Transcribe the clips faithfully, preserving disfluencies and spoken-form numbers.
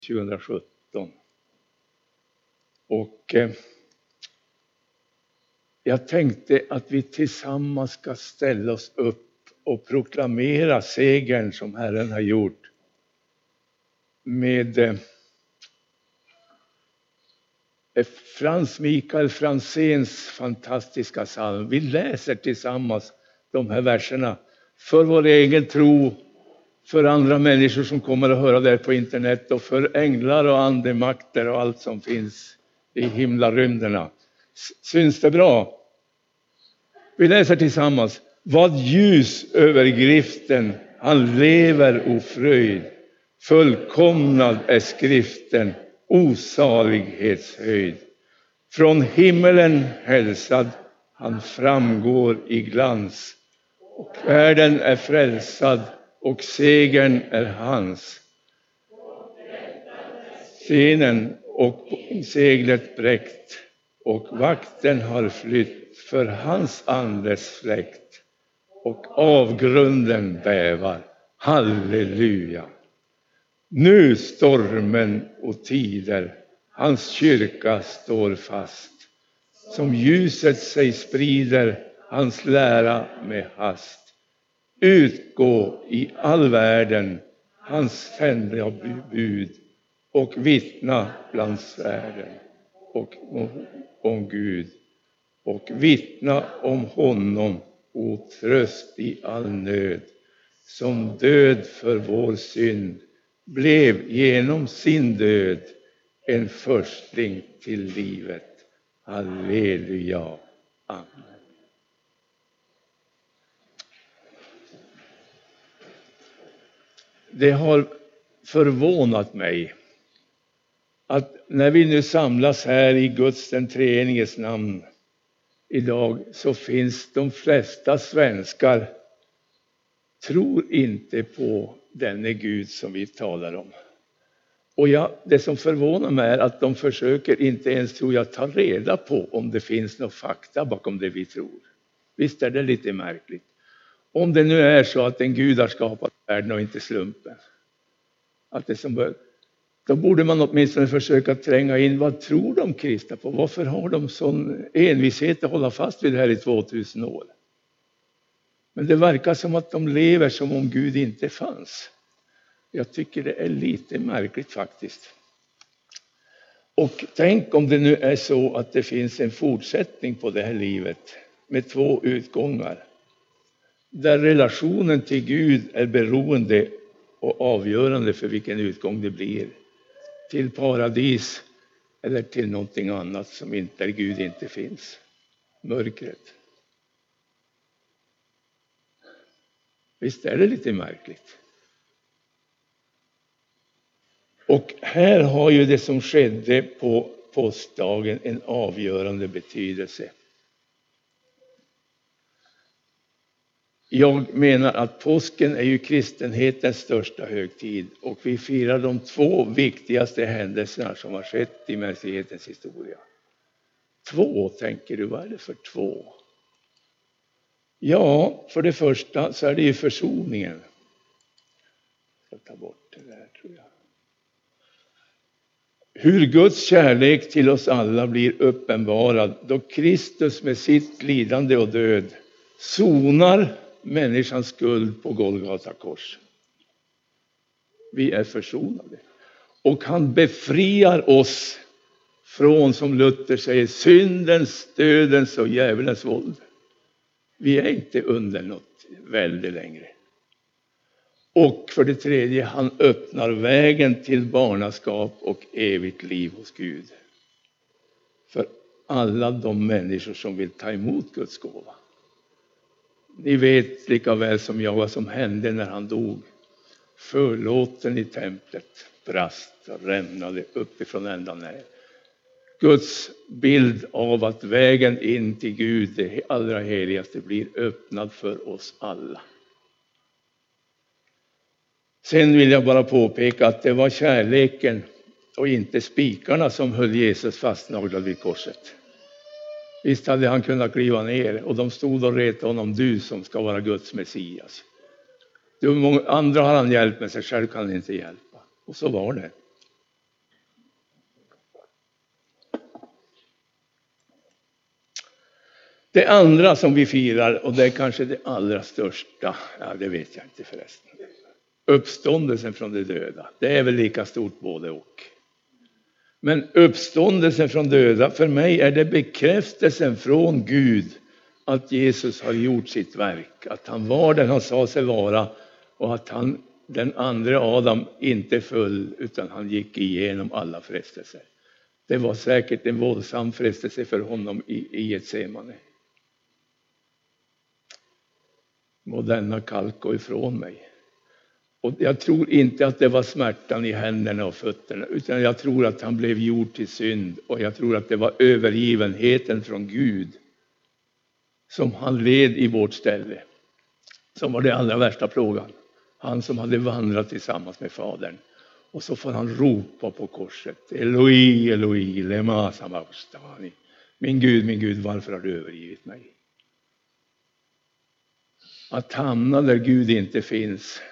tjugohundrasjutton. Och eh, jag tänkte att vi tillsammans ska ställa oss upp och proklamera segern som Herren har gjort med eh, Frans Mikael Franzéns fantastiska psalm. Vi läser tillsammans de här verserna för vår egen tro, för andra människor som kommer att höra det på internet och för änglar och andemakter och allt som finns i himlarymderna. Syns det bra? Vi läser tillsammans. Vad ljus över griften, han lever ofröjd. Fullkomnad är skriften, osalighetshöjd. Från himmelen hälsad, han framgår i glans. Och världen är frälsad och segern är hans. Scenen och seglet bräckt och vakten har flytt för hans andes fläkt. Och avgrunden bävar, halleluja. Nu stormen och tider, hans kyrka står fast. Som ljuset sig sprider, hans lära med hast. Utgå i all världen, hans sända bud. Och vittna bland svärden och om Gud. Och vittna om honom och tröst i all nöd. Som död för vår synd blev genom sin död en förstling till livet. Halleluja. Amen. Det har förvånat mig att när vi nu samlas här i Guds den treeniges namn idag, så finns de flesta svenskar tror inte på denne Gud som vi talar om. Och jag, det som förvånar mig är att de försöker inte ens, tror jag, ta reda på om det finns något fakta bakom det vi tror. Visst är det lite märkligt. Om det nu är så att en Gud har skapat världen och inte slumpen. Att det som bör, då borde man åtminstone försöka tränga in, vad tror de kristna på? Varför har de sån envishet att hålla fast vid det här i tvåtusen år? Men det verkar som att de lever som om Gud inte fanns. Jag tycker det är lite märkligt faktiskt. Och tänk om det nu är så att det finns en fortsättning på det här livet med två utgångar. Där relationen till Gud är beroende och avgörande för vilken utgång det blir. Till paradis eller till någonting annat som inte är Gud inte finns. Mörkret. Visst är det lite märkligt. Och här har ju det som skedde på påskdagen en avgörande betydelse. Jag menar att påsken är ju kristenhetens största högtid och vi firar de två viktigaste händelserna som har skett i mänsklighetens historia. Två, tänker du, vad är det för två? Ja, för det första så är det ju försoningen. Jag ska ta bort det där, tror jag. Hur Guds kärlek till oss alla blir uppenbarad då Kristus med sitt lidande och död sonar människans skuld på Golgata kors. Vi är försonade. Och han befriar oss från, som Luther säger, syndens, dödens och djävulens våld. Vi är inte under något väldigt längre. Och för det tredje, han öppnar vägen till barnaskap och evigt liv hos Gud. För alla de människor som vill ta emot Guds gåva. Ni vet lika väl som jag vad som hände när han dog. Förlåten i templet brast och rämnade uppifrån ända ner. Guds bild av att vägen in till Gud, det allra heligaste, blir öppnad för oss alla. Sen vill jag bara påpeka att det var kärleken och inte spikarna som höll Jesus fastnaglad vid korset. Visst hade han kunnat kliva ner och de stod och retade honom, du som ska vara Guds Messias. Du, många andra har han hjälpt, men sig själv kan han inte hjälpa. Och så var det. Det andra som vi firar, och det är kanske det allra största, ja det vet jag inte förresten. Uppståndelsen från de döda, det är väl lika stort både och. Men uppståndelsen från döda, för mig är det bekräftelsen från Gud att Jesus har gjort sitt verk. Att han var den han sa sig vara och att han, den andra Adam, inte föll utan han gick igenom alla frestelser. Det var säkert en våldsam frestelse för honom i, i Getsemane. Må denna kalk gå ifrån mig. Och jag tror inte att det var smärtan i händerna och fötterna, utan jag tror att han blev gjord till synd, och jag tror att det var övergivenheten från Gud som han led i vårt ställe, som var det allra värsta plågan. Han som hade vandrat tillsammans med Fadern, och så får han ropa på korset: Eloi, Eloi, lema sabachthani. Min Gud, min Gud, varför har du övergivit mig? Att hamna där Gud inte finns.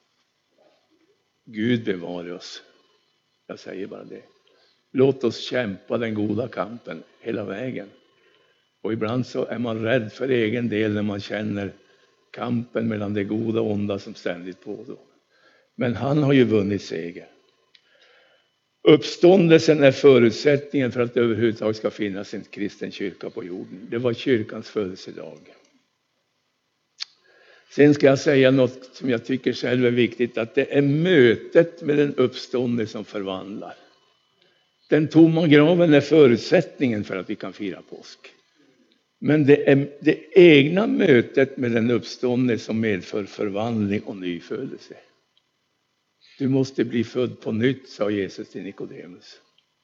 Gud bevare oss. Jag säger bara det. Låt oss kämpa den goda kampen hela vägen. Och ibland så är man rädd för egen del när man känner kampen mellan det goda och onda som ständigt pågår. Men han har ju vunnit seger. Uppståndelsen är förutsättningen för att det överhuvudtaget ska finnas en kristen kyrka på jorden. Det var kyrkans födelsedag. Sen ska jag säga något som jag tycker själv är viktigt, att det är mötet med den uppståndne som förvandlar. Den tomma graven är förutsättningen för att vi kan fira påsk. Men det är det egna mötet med den uppståndne som medför förvandling och nyfödelse. Du måste bli född på nytt, sa Jesus till Nikodemus.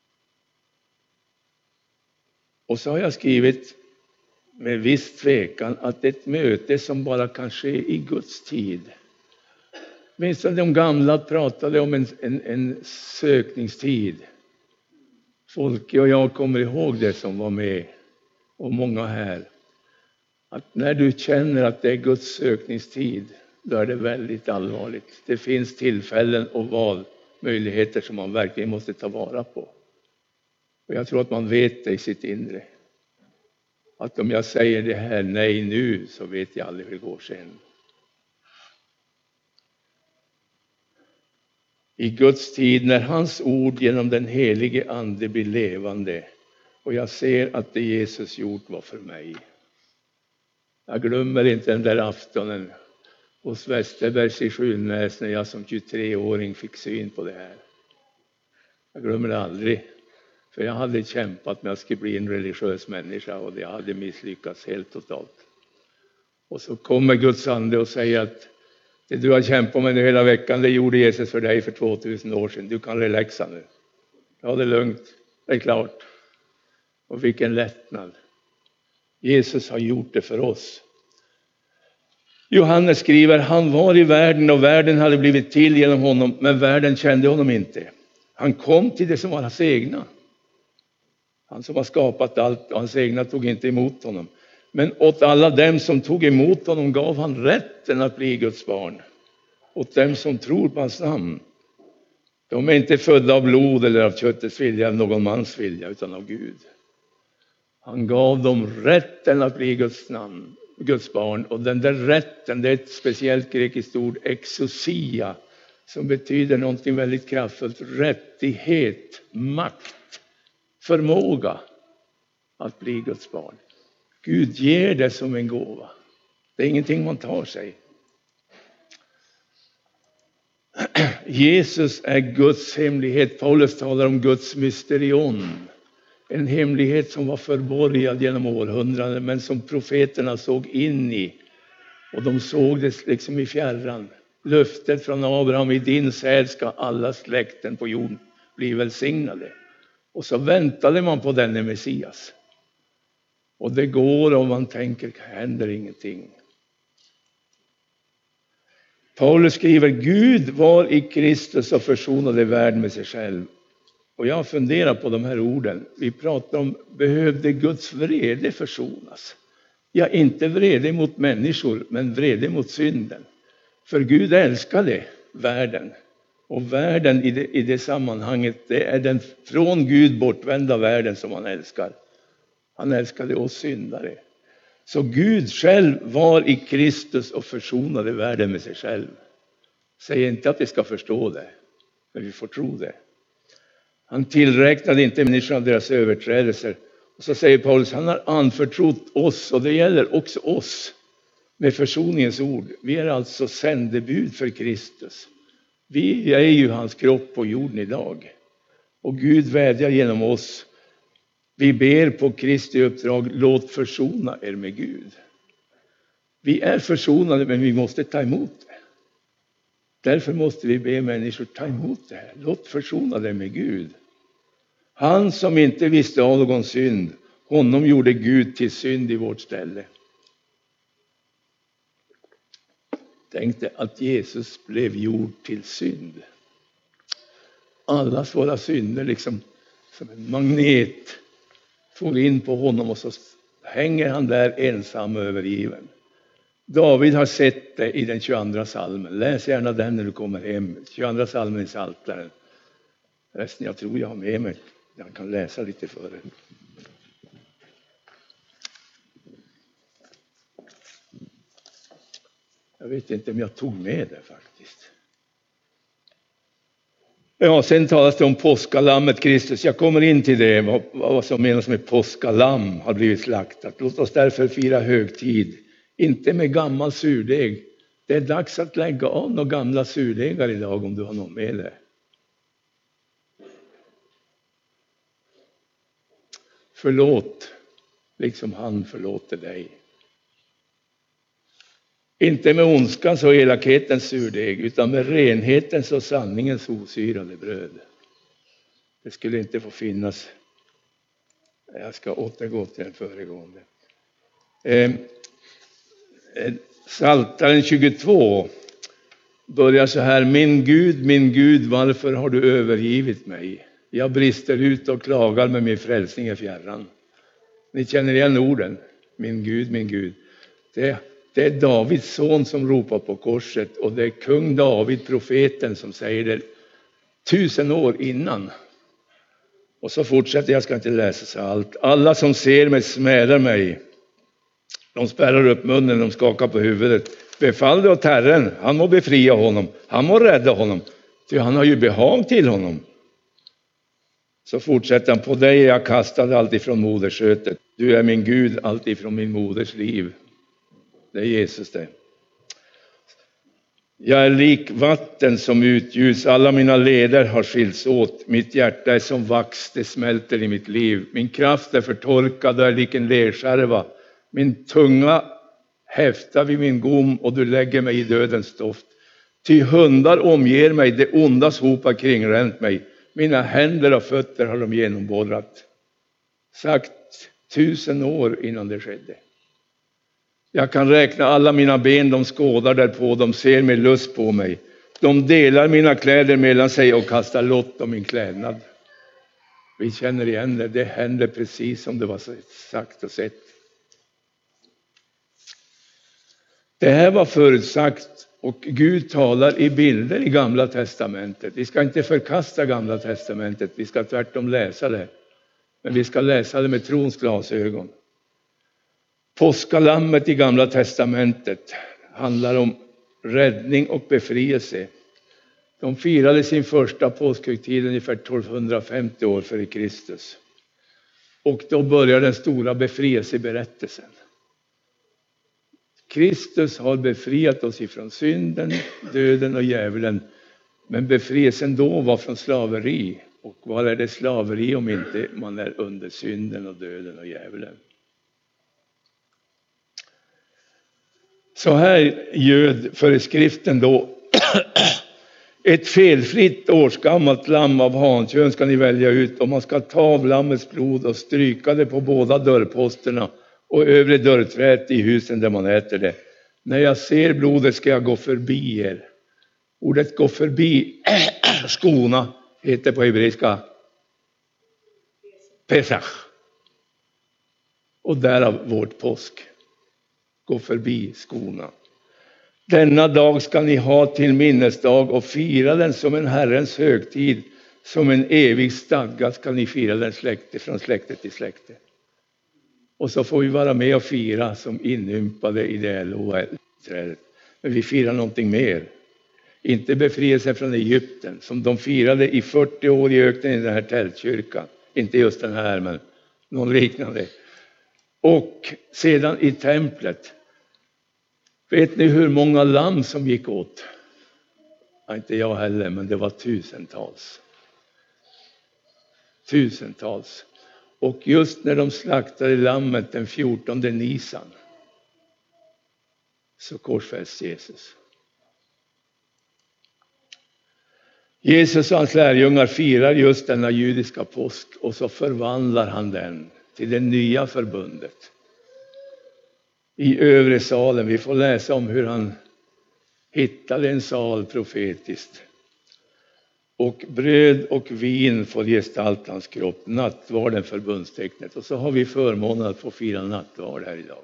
Och så har jag skrivit med viss tvekan att ett möte som bara kan ske i Guds tid. Minns att de gamla pratade om en, en, en sökningstid. Folke och jag kommer ihåg det som var med, och många här. Att när du känner att det är Guds sökningstid, då är det väldigt allvarligt. Det finns tillfällen och valmöjligheter som man verkligen måste ta vara på. Och jag tror att man vet det i sitt inre. Att om jag säger det här nej nu, så vet jag aldrig hur det går sen. I Guds tid, när hans ord genom den helige ande blir levande, och jag ser att det Jesus gjort var för mig. Jag glömmer inte den där aftonen hos Västerbergs i Skylnäs när jag som tjugotre-åring fick syn på det här. Jag glömmer det aldrig. För jag hade kämpat med att skulle bli en religiös människa, och jag hade misslyckats helt totalt. Och så kommer Guds ande och säger att det du har kämpat med nu hela veckan, det gjorde Jesus för dig för tvåtusen år sedan. Du kan relaxa nu. Ja, det är lugnt. Det är klart. Och vilken lättnad. Jesus har gjort det för oss. Johannes skriver: han var i världen och världen hade blivit till genom honom, men världen kände honom inte. Han kom till det som var hans egna. Han som har skapat allt, och hans egna tog inte emot honom. Men åt alla dem som tog emot honom gav han rätten att bli Guds barn. Åt dem som tror på hans namn. De är inte födda av blod eller av köttets vilja eller någon mans vilja, utan av Gud. Han gav dem rätten att bli Guds namn, Guds barn. Och den där rätten, det är ett speciellt grekiskt ord, exousia, som betyder någonting väldigt kraftfullt. Rättighet, makt, förmåga att bli Guds barn. Gud ger det som en gåva. Det är ingenting man tar sig. Jesus är Guds hemlighet. Paulus talar om Guds mysterion. En hemlighet som var förborgad genom århundraden, men som profeterna såg in i. Och de såg det liksom i fjärran. Löftet från Abraham: i din säd ska alla släkten på jorden bli välsignade. Och så väntade man på denne Messias. Och det går, och man tänker, händer ingenting. Paulus skriver: Gud var i Kristus och försonade världen med sig själv. Och jag funderar på de här orden. Vi pratar om, behövde Guds vrede försonas? Ja, inte vrede mot människor, men vrede mot synden. För Gud älskade världen. Och världen i det, i det sammanhanget, det är den från Gud bortvända världen som han älskar. Han älskade oss syndare. Så Gud själv var i Kristus och försonade världen med sig själv. Säg inte att vi ska förstå det, men vi får tro det. Han tillräknade inte människorna deras överträdelser. Och så säger Paulus, han har anförtrott oss, och det gäller också oss, med försoningens ord. Vi är alltså sändebud för Kristus. Vi är ju hans kropp på jorden idag. Och Gud vädjar genom oss. Vi ber på Kristi uppdrag, låt försona er med Gud. Vi är försonade, men vi måste ta emot det. Därför måste vi be människor ta emot det här. Låt försona dig med Gud. Han som inte visste av någon synd, honom gjorde Gud till synd i vårt ställe. Tänk dig att Jesus blev gjord till synd. Allas våra synder liksom som en magnet får in på honom, och så hänger han där ensam och övergiven. David har sett det i den tjugoandra salmen. Läs gärna den när du kommer hem. tjugoandra salmen i Psaltaren. Resten jag tror jag har med mig. Jag kan läsa lite för er. Jag vet inte om jag tog med det faktiskt. Ja, sen talas det om påskalammet Kristus. Jag kommer in till det, vad, vad som menas med påskalamm har blivit slaktat. Låt oss därför fira högtid. Inte med gammal surdeg. Det är dags att lägga av några gamla surdegar idag om du har någon med det. Förlåt, liksom han förlåter dig. Inte med ondskans och elakhetens surdeg, utan med renhetens och sanningens osyrade bröd. Det skulle inte få finnas. Jag ska återgå till den föregående. Eh, Psaltaren tjugotvå börjar så här: min Gud, min Gud, varför har du övergivit mig? Jag brister ut och klagar, med min frälsning är fjärran. Ni känner igen orden. Min Gud, min Gud. Det, det är Davids son som ropar på korset, och det är kung David, profeten, som säger det tusen år innan. Och så fortsätter, jag ska inte läsa så allt. Alla som ser mig smädar mig. De spärrar upp munnen, de skakar på huvudet. Befall det åt Herren, han må befria honom, han må rädda honom, ty han har ju behag till honom. Så fortsätter han, på dig är jag kastad allt ifrån moderskötet. Du är min Gud allt ifrån min moders liv. Det är Jesus det. Jag är lik vatten som utgjuts, alla mina leder har skilts åt. Mitt hjärta är som vax, det smälter i mitt liv. Min kraft är förtorkad och är lik en lerskärva. Min tunga häftar vid min gom, och du lägger mig i dödens stoft. Ty hundar omger mig, det ondas hop har kringränt mig. Mina händer och fötter har de genomborrat. Sagt tusen år innan det skedde. Jag kan räkna alla mina ben, de skådar därpå, de ser med lust på mig. De delar mina kläder mellan sig och kastar lott om min klädnad. Vi känner igen det, det händer precis som det var sagt och sett. Det här var förutsagt, och Gud talar i bilder i Gamla testamentet. Vi ska inte förkasta Gamla testamentet, vi ska tvärtom läsa det. Men vi ska läsa det med trons glasögon. Påskalammet i Gamla testamentet handlar om räddning och befrielse. De firade sin första påskhögtid ungefär tolvhundrafemtio år före Kristus. Och då börjar den stora befrielseberättelsen. Kristus har befriat oss ifrån synden, döden och djävulen. Men befrielsen då var från slaveri. Och vad är det slaveri om inte man är under synden och döden och djävulen? Så här ljöd föreskriften då. Ett felfritt årsgammalt lamm av hankön ska ni välja ut, och man ska ta av lammets blod och stryka det på båda dörrposterna och övre dörrträet i husen där man äter det. När jag ser blodet ska jag gå förbi er. Ordet gå förbi, skona, heter på hebreiska Pesach. Och därav vårt påsk. Gå förbi, skona. Denna dag ska ni ha till minnesdag och fira den som en Herrens högtid. Som en evig stadga ska ni fira den släkte, från släkte till släkte. Och så får vi vara med och fira som inympade i det trädet. Men vi firar någonting mer. Inte befrielse från Egypten som de firade i fyrtio år i öknen i den här tältkyrkan. Inte just den här, men någon liknande. Och sedan i templet. Vet ni hur många lamm som gick åt? Ja, inte jag heller, men det var tusentals. Tusentals. Och just när de slaktade lammet den fjortonde Nisan så korsfästs Jesus. Jesus och hans lärjungar firar just denna judiska påsk och så förvandlar han den till det nya förbundet. I övre salen, vi får läsa om hur han hittade en sal profetiskt. Och bröd och vin får gestalta hans kropp, nattvarden förbundstecknet. Och så har vi förmånen att få fira nattvard här idag.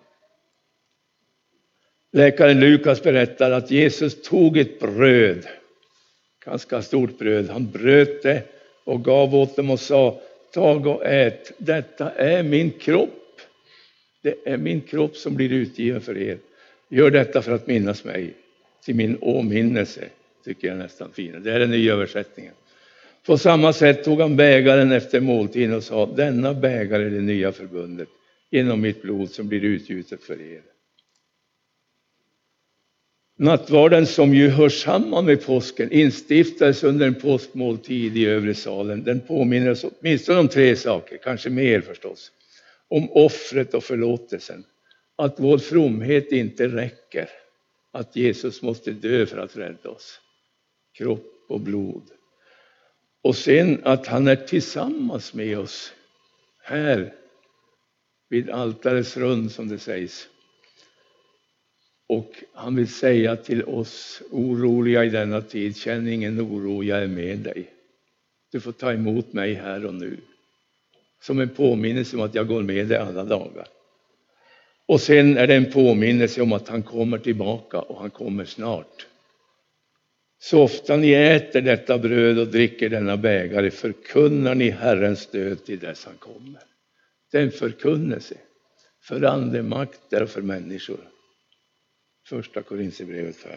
Läkaren Lukas berättar att Jesus tog ett bröd, ganska stort bröd. Han bröt det och gav åt dem och sa: tag och ät, detta är min kropp. Det är min kropp som blir utgiven för er. Gör detta för att minnas mig. Till min åminnelse, tycker jag nästan fina. Det är den nya översättningen. På samma sätt tog han bägaren efter måltiden och sa: denna bägare är det nya förbundet genom mitt blod som blir utgjutet för er. Nattvarden, som ju hör samman med påsken, instiftades under en påskmåltid i övre salen. Den påminner oss åtminstone om tre saker, kanske mer förstås. Om offret och förlåtelsen. Att vår fromhet inte räcker. Att Jesus måste dö för att rädda oss. Kropp och blod. Och sen att han är tillsammans med oss här vid altarets rund, som det sägs. Och han vill säga till oss oroliga i denna tid: känn ingen oro, jag är med dig. Du får ta emot mig här och nu. Som en påminnelse om att jag går med dig alla dagar. Och sen är det en påminnelse om att han kommer tillbaka, och han kommer snart. Så ofta ni äter detta bröd och dricker denna bägare förkunnar ni Herrens död till dess han kommer. Det är en förkunnelse för andemakter och för människor. Första Korinthierbrevet här.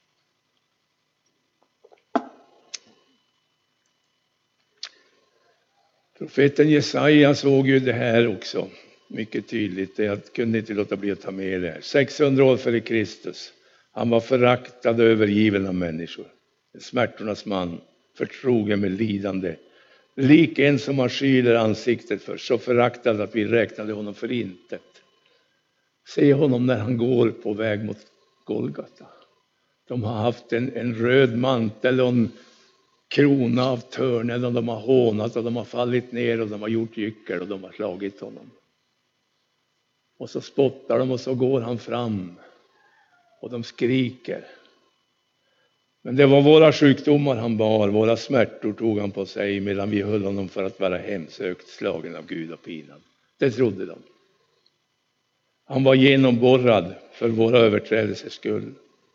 Profeten Jesaja såg ju det här också mycket tydligt. Jag kunde inte låta bli att ta med det här. sexhundra år före Kristus. Han var föraktad och övergiven av människor. En smärtornas man, förtrogen med lidande. Lik en som man skyler ansiktet för. Så föraktad att vi räknade honom för intet. Se honom när han går på väg mot Golgata. De har haft en, en röd mantel och en krona av törnen, och de har hånat och de har fallit ner och de har gjort gyckel och de har slagit honom. Och så spottar de och så går han fram och de skriker. Men det var våra sjukdomar han bar, våra smärtor tog han på sig, medan vi höll honom för att vara hemsökt, slagen av Gud och pinad. Det trodde de. Han var genomborrad för våra överträdelsers skull.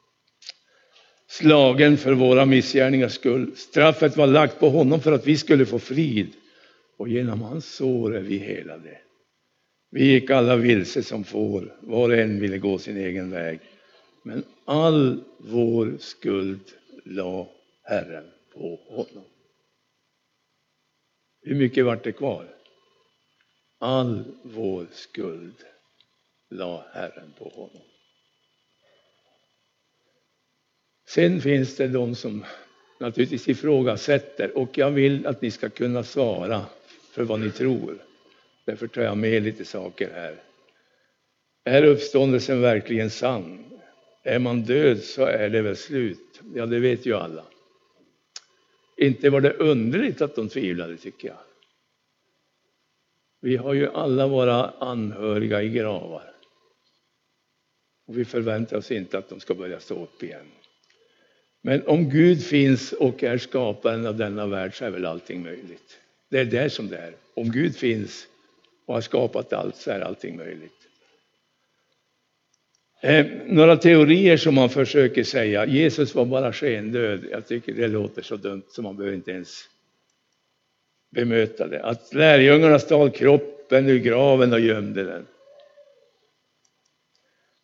Slagen för våra missgärningars skull. Straffet var lagt på honom för att vi skulle få frid. Och genom hans sår är vi helade. Vi gick alla vilse som får. Var och en ville gå sin egen väg. Men all vår skuld la Herren på honom. Hur mycket var det kvar? All vår skuld la Herren på honom. Sen finns det de som naturligtvis ifrågasätter, och jag vill att ni ska kunna svara för vad ni tror. Därför tar jag med lite saker här. Är uppståndelsen verkligen sann? Är man död så är det väl slut. Ja, det vet ju alla. Inte var det underligt att de tvivlade, tycker jag. Vi har ju alla våra anhöriga i gravar. Och vi förväntar oss inte att de ska börja stå upp igen. Men om Gud finns och är skaparen av denna värld så är väl allting möjligt. Det är det som det är. Om Gud finns och har skapat allt så är allting möjligt. Eh, några teorier som man försöker säga. Jesus var bara skendöd. Jag tycker det låter så dumt så man behöver inte ens bemöta det. Att lärjungarna stal kroppen ur graven och gömde den.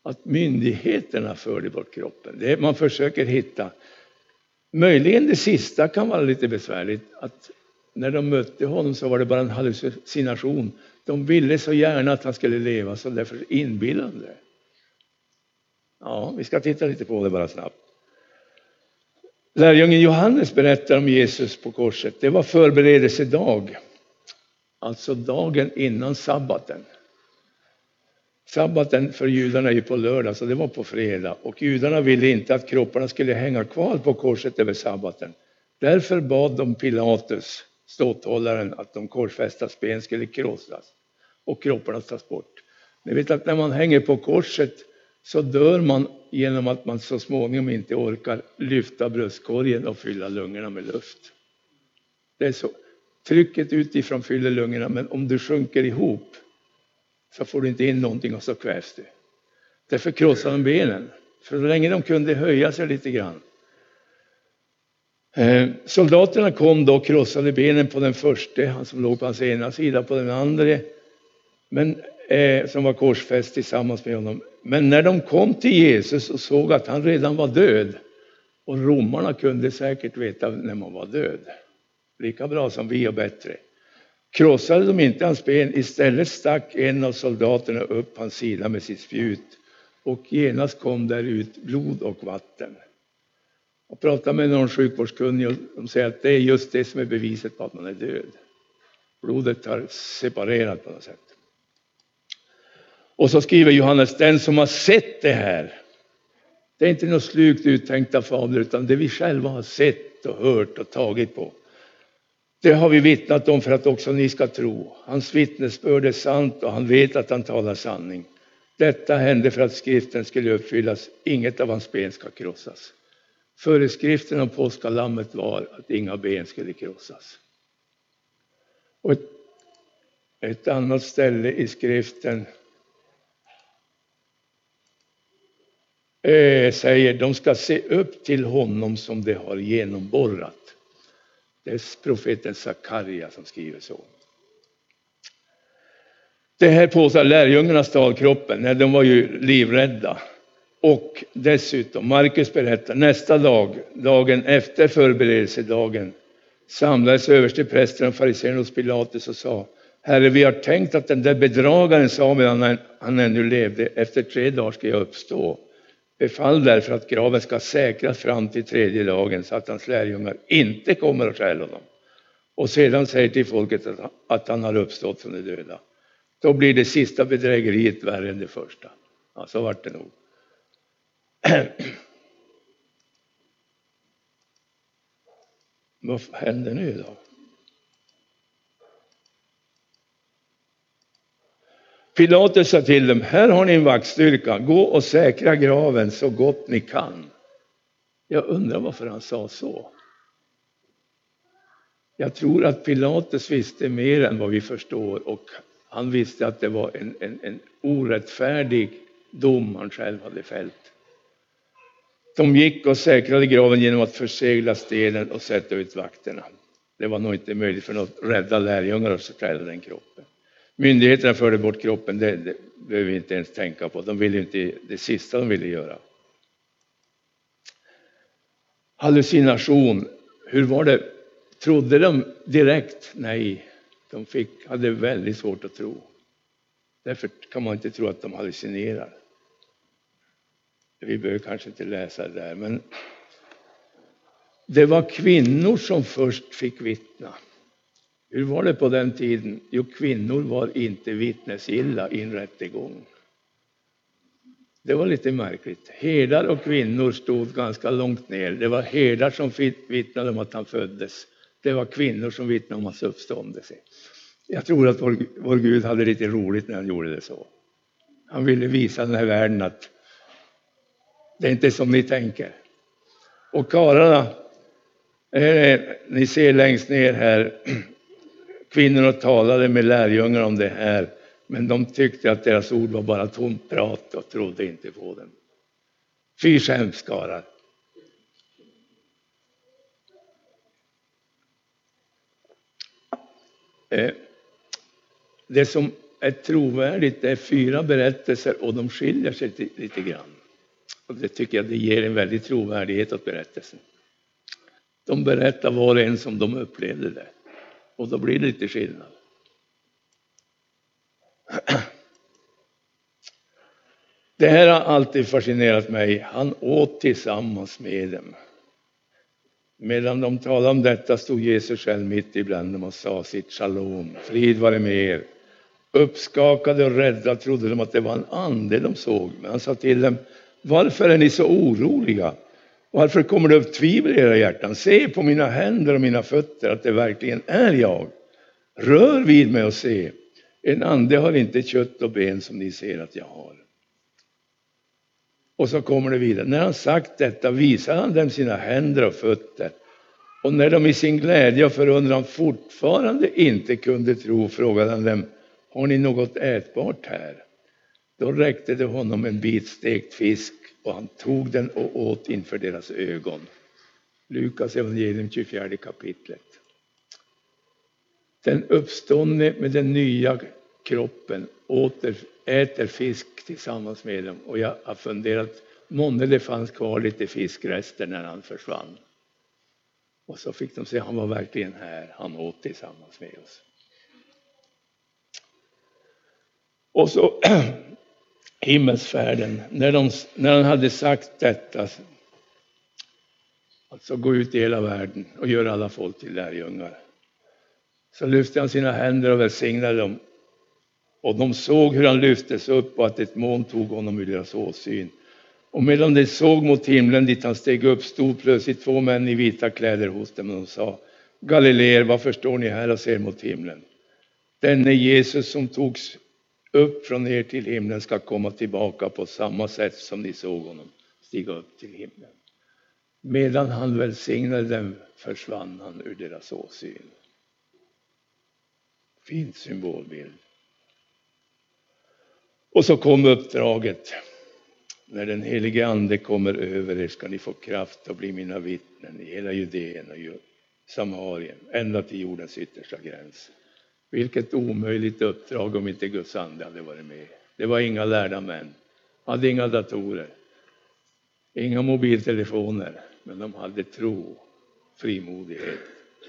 att myndigheterna förde bort kroppen. Det man försöker hitta. Möjligen det sista kan vara lite besvärligt. Att när de mötte honom så var det bara en hallucination. De ville så gärna att han skulle leva, så därför inbillande. Ja, vi ska titta lite på det bara snabbt. Lärjungen Johannes berättar om Jesus på korset. Det var förberedelsedag. Alltså dagen innan sabbaten. Sabbaten för judarna är ju på lördag, så det var på fredag. Och judarna ville inte att kropparna skulle hänga kvar på korset över sabbaten. Därför bad de Pilatus, ståthållaren, att de korsfästas ben skulle krossas och kropparna tas bort. Ni vet att när man hänger på korset så dör man genom att man så småningom inte orkar lyfta bröstkorgen och fylla lungorna med luft. Det är så. Trycket utifrån fyller lungorna, men om du sjunker ihop så får du inte in någonting och så kvävs du. Därför krossade de benen. För så länge de kunde höja sig lite grann. Eh, soldaterna kom då och krossade benen på den första, han som låg på hans ena sida, på den andra, men, eh, som var korsfäst tillsammans med honom. Men när de kom till Jesus och såg att han redan var död, och romarna kunde säkert veta när man var död, lika bra som vi och bättre, krossade de inte hans ben. Istället stack en av soldaterna upp hans sida med sitt spjut, och genast kom där ut blod och vatten. Och pratar med någon sjukvårdskunnig och de säger att det är just det som är beviset på att man är död. Blodet har separerat på något sätt. Och så skriver Johannes, den som har sett det här. Det är inte något slukt uttänkta fabler, utan det vi själva har sett och hört och tagit på. Det har vi vittnat om för att också ni ska tro. Hans vittnesbörd är sant och han vet att han talar sanning. Detta hände för att skriften skulle uppfyllas. Inget av hans ben ska krossas. Föreskriften om påskalammet var att inga ben skulle krossas. Och ett, ett annat ställe i skriften eh, säger de ska se upp till honom som de har genomborrat. Det är profeten Sakarja som skriver så. Det här påstår lärjungarna stal kroppen. Nej, de var ju livrädda. Och dessutom, Markus berättar, nästa dag, dagen efter förberedelsedagen, samlades översteprästen och fariséerna hos Pilatus och sa: Herre, vi har tänkt att den där bedragaren sa medan han, han ännu levde, efter tre dagar ska jag uppstå. Befall därför att graven ska säkras fram till tredje dagen så att hans lärjungar inte kommer att stjäla honom. Och sedan säger till folket att, att han har uppstått från de döda. Då blir det sista bedrägeriet värre än det första. Ja, så vart det nog. Vad händer nu då? Pilatus sa till dem: här har ni en vaktstyrka, gå och säkra graven så gott ni kan. Jag undrar varför han sa så. Jag tror att Pilatus visste mer än vad vi förstår, och han visste att det var en, en, en orättfärdig dom han själv hade fällt. De gick och säkrade graven genom att försegla stenen och sätta ut vakterna. Det var nog inte möjligt för något rädda lärjungar att stjäla den kroppen. Myndigheterna förde bort kroppen, det, det behöver vi inte ens tänka på. De ville inte, det sista de ville göra. Hallucination, hur var det? Trodde de direkt? Nej, de fick, hade väldigt svårt att tro. Därför kan man inte tro att de hallucinerar. Vi behöver kanske inte läsa det där, men det var kvinnor som först fick vittna. Hur var det på den tiden? Jo, kvinnor var inte vittnesgilla i en rättegång. Det var lite märkligt. Herdar och kvinnor stod ganska långt ner. Det var herdar som vittnade om att han föddes. Det var kvinnor som vittnade om hans uppståndelse. Jag tror att vår, vår Gud hade lite roligt när han gjorde det så. Han ville visa den här världen att det är inte som ni tänker. Och karlarna, eh, ni ser längst ner här, kvinnorna talade med lärjungar om det här, men de tyckte att deras ord var bara tomt prat och trodde inte på dem. Fy skäms, skarar. Eh, det som är trovärdigt. Det är fyra berättelser och de skiljer sig lite grann. Och det tycker jag det ger en väldigt trovärdighet åt berättelsen. De berättar var och en som de upplevde det. Och då blir det lite skillnad. Det här har alltid fascinerat mig. Han åt tillsammans med dem. Medan de talade om detta stod Jesus själv mitt ibland dem och sa sitt shalom. Frid vare med er. Uppskakade och rädda trodde de att det var en ande de såg. Men han sa till dem, varför är ni så oroliga? Varför kommer det upp tvivel i era hjärtan? Se på mina händer och mina fötter att det verkligen är jag. Rör vid mig och se. En ande har inte kött och ben som ni ser att jag har. Och så kommer det vidare. När han sagt detta visar han dem sina händer och fötter. Och när de i sin glädje och förundran fortfarande inte kunde tro frågade han dem, har ni något ätbart här? Då räckte det honom en bit stekt fisk och han tog den och åt inför deras ögon. Lukas evangelium tjugofjärde kapitlet. Den uppståndne med den nya kroppen åter, äter fisk tillsammans med dem. Och jag har funderat, månne det fanns kvar lite fiskrester när han försvann. Och så fick de se, han var verkligen här, han åt tillsammans med oss. Och så himmelsfärden, när, de, när han hade sagt detta, alltså gå ut i hela världen och göra alla folk till lärjungar. Så lyfte han sina händer och välsignade dem. Och de såg hur han lyftes upp och att ett moln tog honom ur deras åsyn. Och medan de såg mot himlen dit han steg upp stod plötsligt två män i vita kläder hos dem och de sa, Galileer, varför står ni här och ser mot himlen? Denne Jesus som togs upp från er till himlen ska komma tillbaka på samma sätt som ni såg honom stiga upp till himlen. Medan han välsignade dem försvann han ur deras åsyn. Fin symbolbild. Och så kom uppdraget. När den helige ande kommer över er ska ni få kraft att bli mina vittnen i hela Judeen och Samarien, ända till jordens yttersta gräns. Vilket omöjligt uppdrag om inte Guds ande hade varit med. Det var inga lärda män. Hade inga datorer. Inga mobiltelefoner. Men de hade tro, frimodighet.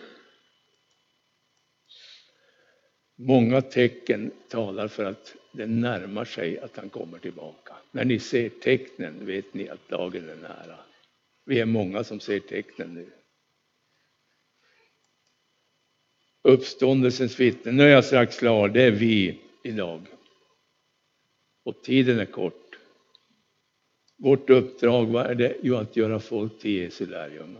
Många tecken talar för att det närmar sig att han kommer tillbaka. När ni ser tecknen vet ni att dagen är nära. Vi är många som ser tecknen nu. Uppståndelsens vittnen, nu är jag strax klar, det är vi idag. Och tiden är kort. Vårt uppdrag, vad är det? Jo, att göra folk till Jesu lärjungar.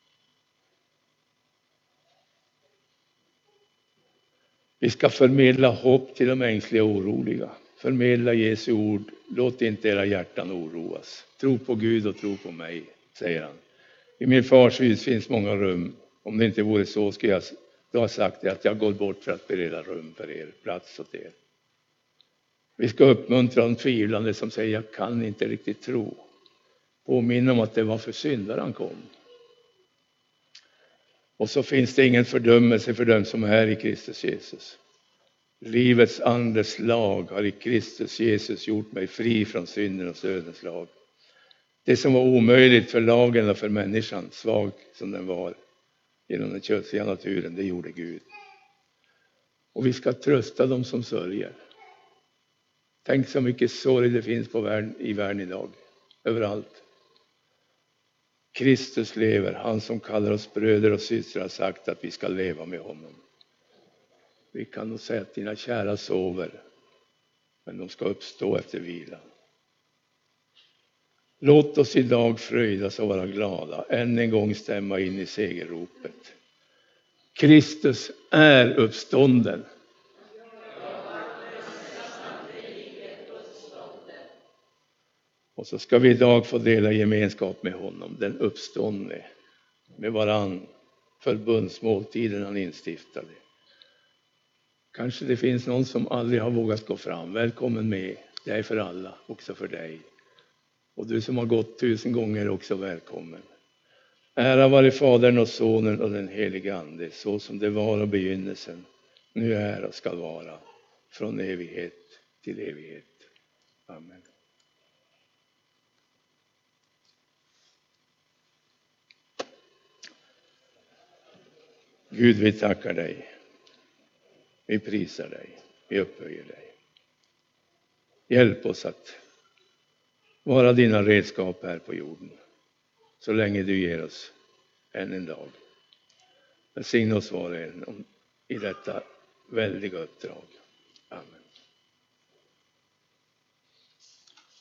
Vi ska förmedla hopp till de ängsliga och oroliga. Förmedla Jesu ord. Låt inte era hjärtan oroas. Tro på Gud och tro på mig, säger han. I min fars hus finns många rum. Om det inte vore så skulle jag då ha sagt det att jag går bort för att bereda rum för er, plats åt er. Vi ska uppmuntra de tvivlande som säger jag kan inte riktigt tro. Påminna om att det var för syndare han kom. Och så finns det ingen fördömelse för dem som är i Kristus Jesus. Livets andes lag har i Kristus Jesus gjort mig fri från synden och dödens lag. Det som var omöjligt för lagen och för människan, svag som den var genom den kötsliga naturen, det gjorde Gud. Och vi ska trösta dem som sörjer. Tänk så mycket sorg det finns på världen, i världen idag. Överallt. Kristus lever, han som kallar oss bröder och systrar har sagt att vi ska leva med honom. Vi kan nog säga att dina kära sover, men de ska uppstå efter vila. Låt oss idag fröjdas och vara glada, än en gång stämma in i segerropet. Kristus är uppstånden. Och så ska vi idag få dela gemenskap med honom, den uppståndne, med varann, förbundsmåltiden han instiftade. Kanske det finns någon som aldrig har vågat gå fram. Välkommen med, det är för alla, också för dig. Och du som har gått tusen gånger är också välkommen. Ära vare Fadern och Sonen och den helige Ande, så som det var i begynnelsen, nu är och ska vara, från evighet till evighet. Amen. Gud, vi tackar dig. Vi prisar dig. Vi upphöjer dig. Hjälp oss att vara dina redskap här på jorden. Så länge du ger oss än en dag. Välsigna oss var och en i detta väldiga uppdrag. Amen.